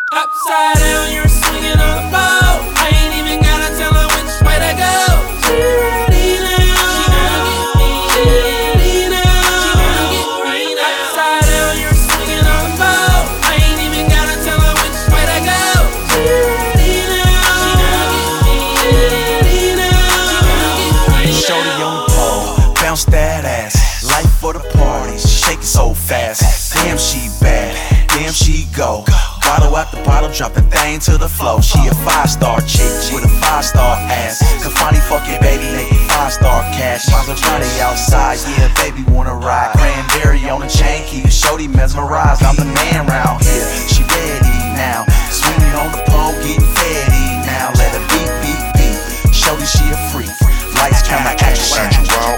Upside down, you're swinging on the pole. I ain't even gotta tell her which way to go. She ready now. She gonna get me now. She gonna get me now. Upside down, you're swinging on the pole. I ain't even gotta tell her which way to go. She ready now. She gonna get me now. She gonna get me now. Shorty on the pole, bounce that ass. Life for the party, shake it so fast. Damn, she bad, damn, she go. Bottle out the bottle, drop the thing to the floor. She a 5-star chick with a 5-star ass. Kafani fucking baby, make it 5-star cash. Maserati outside, yeah, baby wanna ride. Cranberry on the chain, keep shorty mesmerized. I'm the man round here, she ready now. Swinging on the pole, getting fatty now. Let her beat, beat, beat. Shorty, she a freak. Lights, camera, action.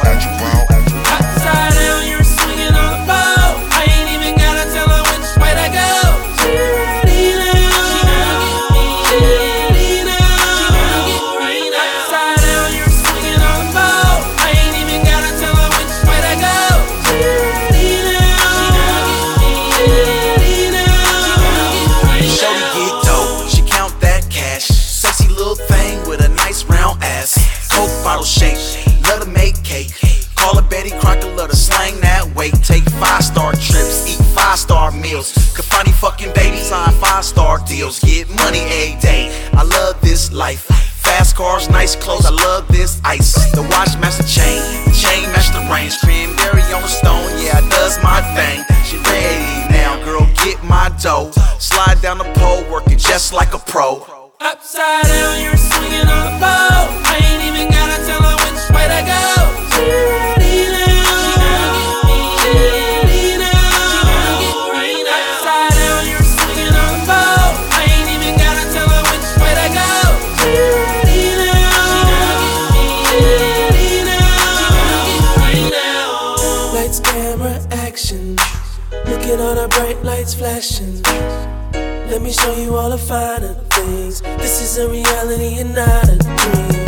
Upside down, you're swinging on the pole. I ain't even gotta tell her which way to go. She ready now. She gonna get me now. She gonna get me now. Upside down, you're swinging on the pole. I ain't even gotta tell her which way to go. She ready now. She gonna get me now. She gonna get me now. Shorty get dope, she count that cash. Sexy little thing with a nice round ass. Coke bottle shape, love to make cake. Call her Betty Crocker, love to slang that weight. Take 5-star trips, eat 5-star meals. Kafani fucking baby, sign 5-star deals. Get money every day, I love this life. Fast cars, nice clothes, I love this ice. The watch match the chain match the range. Cranberry on the stone, yeah, it does my thing. She ready now, girl, get my dough. Slide down the pole, working just like a pro. Upside down, you're swinging on the pole. I ain't even gotta tell her which way to go. She ready now. She gonna get me now. She gonna get me now. Upside down, you're swinging on the pole. I ain't even gotta tell her which way to go. She ready now. She gonna get me now. She gonna get me now. Lights, camera, action. Look at all the bright lights flashing. Let me show you all the finer things. This is a reality and not a dream.